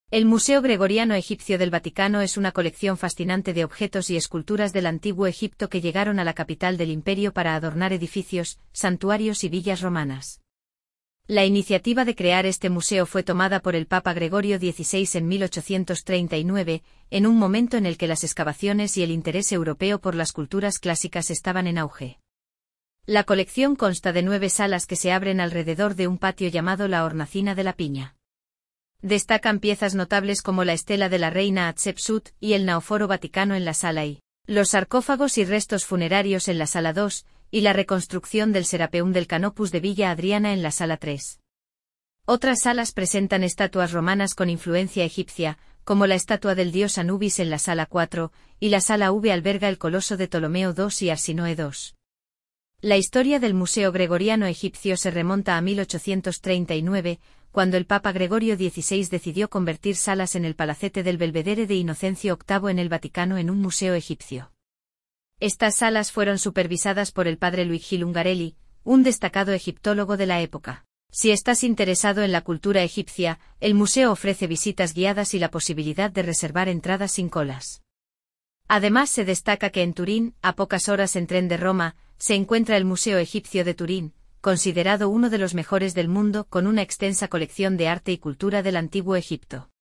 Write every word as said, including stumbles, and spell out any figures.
El Museo Gregoriano Egipcio del Vaticano es una colección fascinante de objetos y esculturas del Antiguo Egipto que llegaron a la capital del imperio para adornar edificios, santuarios y villas romanas. La iniciativa de crear este museo fue tomada por el Papa Gregorio dieciséis en mil ochocientos treinta y nueve, en un momento en el que las excavaciones y el interés europeo por las culturas clásicas estaban en auge. La colección consta de nueve salas que se abren alrededor de un patio llamado la Hornacina de la Piña. Destacan piezas notables como la estela de la reina Hatshepsut y el Naoforo Vaticano en la sala I, los sarcófagos y restos funerarios en la sala dos, y la reconstrucción del Serapeum del Canopus de Villa Adriana en la sala tres. Otras salas presentan estatuas romanas con influencia egipcia, como la estatua del dios Anubis en la sala cuatro, y la sala V alberga el coloso de Ptolomeo dos y Arsinoe dos. La historia del Museo Gregoriano Egipcio se remonta a mil ochocientos treinta y nueve, cuando el Papa Gregorio dieciséis decidió convertir salas en el palacete del Belvedere de Inocencio octavo en el Vaticano en un museo egipcio. Estas salas fueron supervisadas por el padre Luigi Lungarelli, un destacado egiptólogo de la época. Si estás interesado en la cultura egipcia, el museo ofrece visitas guiadas y la posibilidad de reservar entradas sin colas. Además se destaca que en Turín, a pocas horas en tren de Roma, se encuentra el Museo Egipcio de Turín, considerado uno de los mejores del mundo con una extensa colección de arte y cultura del Antiguo Egipto.